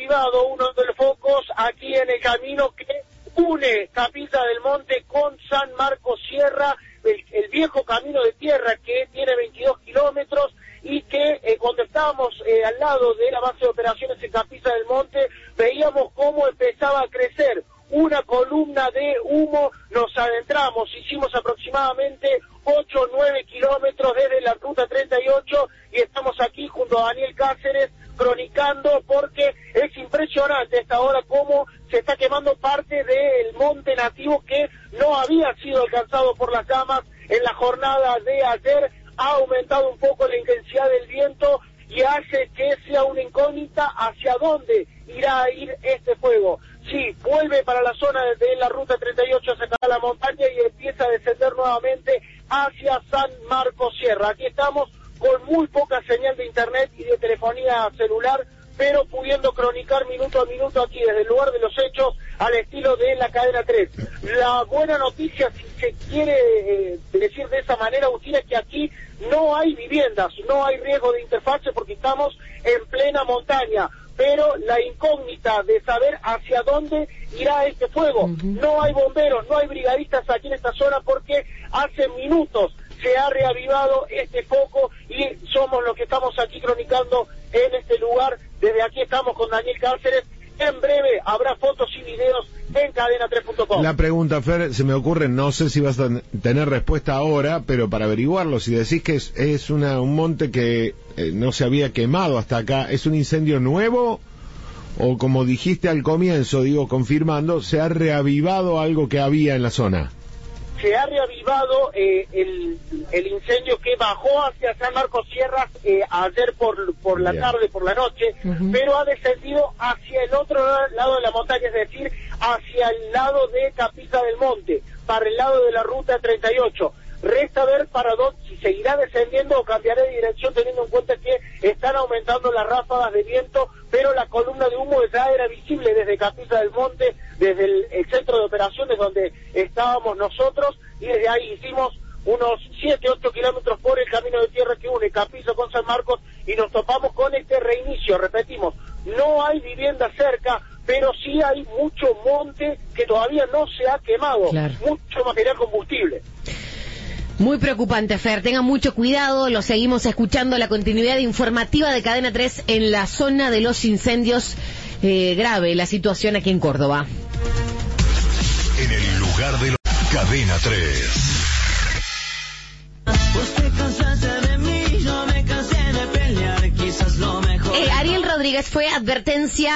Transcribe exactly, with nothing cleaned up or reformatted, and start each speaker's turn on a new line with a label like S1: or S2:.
S1: reavivado uno de los focos aquí en el camino que une Capilla del Monte con San Marcos Sierra, el, el viejo camino de tierra que tiene veintidós kilómetros y que eh, cuando estábamos eh, al lado de la base de operaciones en Capilla del Monte veíamos cómo empezaba a crecer una columna de humo. Nos adentramos, hicimos aproximadamente ocho o nueve kilómetros desde la ruta treinta y ocho y estamos aquí junto a Daniel Cáceres cronicando porque es impresionante a esta hora cómo se está quemando parte del monte nativo que no había sido alcanzado por las llamas en la jornada de ayer. Ha aumentado un poco la intensidad del viento y hace que sea una incógnita hacia dónde irá a ir este fuego. Sí, vuelve para la zona de la ruta treinta y ocho hacia la montaña y empieza a descender nuevamente hacia San Marcos Sierra. Aquí estamos con muy poca señal de internet y de telefonía celular, pero pudiendo cronicar minuto a minuto aquí desde el lugar de los hechos al estilo de la cadena tres. La buena noticia, si se quiere eh, decir de esa manera, Agustina, es que aquí no hay viviendas, no hay riesgo de interfase porque estamos en plena montaña, pero la incógnita de saber hacia dónde irá este fuego. Uh-huh. No hay bomberos, no hay brigadistas aquí en esta zona porque hace minutos se ha reavivado este foco y somos los que estamos aquí cronicando en este lugar. Desde aquí estamos con Daniel Cáceres. En breve habrá fotos y videos en cadena tres punto com.
S2: La pregunta, Fer, se me ocurre, no sé si vas a tener respuesta ahora, pero para averiguarlo, si decís que es, es una, un monte que eh, no se había quemado hasta acá, ¿es un incendio nuevo? O como dijiste al comienzo, digo, confirmando, ¿se ha reavivado algo que había en la zona?
S1: Se ha reavivado eh, el, el incendio que bajó hacia San Marcos Sierras eh, ayer por, por la tarde, por la noche, uh-huh. pero ha descendido hacia el otro lado de la montaña, es decir, hacia el lado de Capilla del Monte, para el lado de la ruta treinta y ocho. Resta ver para dónde, si seguirá descendiendo o cambiará de dirección, teniendo en cuenta que están aumentando las ráfagas de viento, pero la columna de humo ya era visible desde Capilla del Monte, desde el, el centro de operaciones donde estábamos nosotros, y desde ahí hicimos unos siete, ocho kilómetros por el camino de tierra que une Capilla con San Marcos y nos topamos con este reinicio. Repetimos, no hay vivienda cerca, pero sí hay mucho monte que todavía no se ha quemado, claro. Mucho material combustible.
S3: Muy preocupante, Fer. Tengan mucho cuidado. Lo seguimos escuchando, la continuidad informativa de Cadena tres en la zona de los incendios. Eh, grave la situación aquí en Córdoba.
S4: En el lugar de los... Cadena tres.
S3: Eh, Ariel Rodríguez fue advertencia